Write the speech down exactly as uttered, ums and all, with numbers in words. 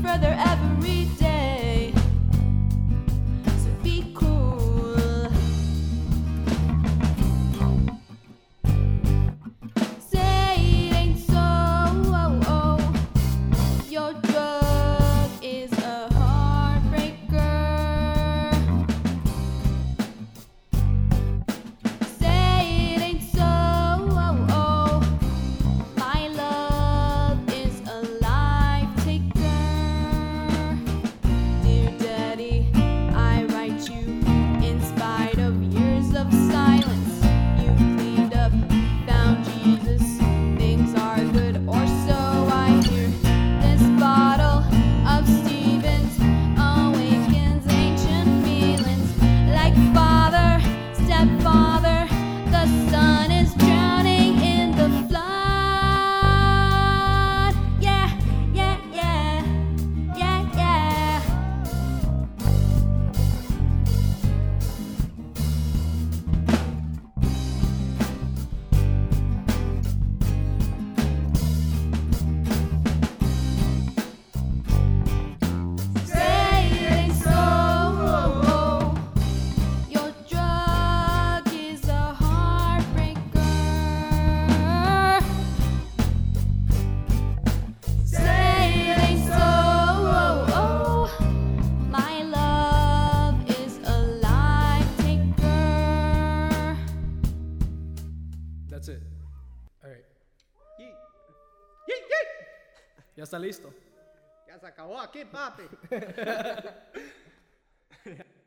further every day. So be cool. Say it ain't so. Oh, oh. Your drug is a heartbreaker. Say it ain't so. Oh, oh. My love is a life taker. Dear Daddy, I write you in spite of years of silence. You cleaned up, found Jesus. Things are good, or so I hear. This bottle of Stevens awakens ancient feelings. Like father, stepfather, the son is drowning in the flood. Yeah, yeah, yeah, yeah, yeah. Say it ain't so. Your drug is a heartbreaker. Say it ain't so. My love is a life taker. That's it. All right. Yeet. Yeet, yeet. Ya está listo. Ya se acabó aquí, papi.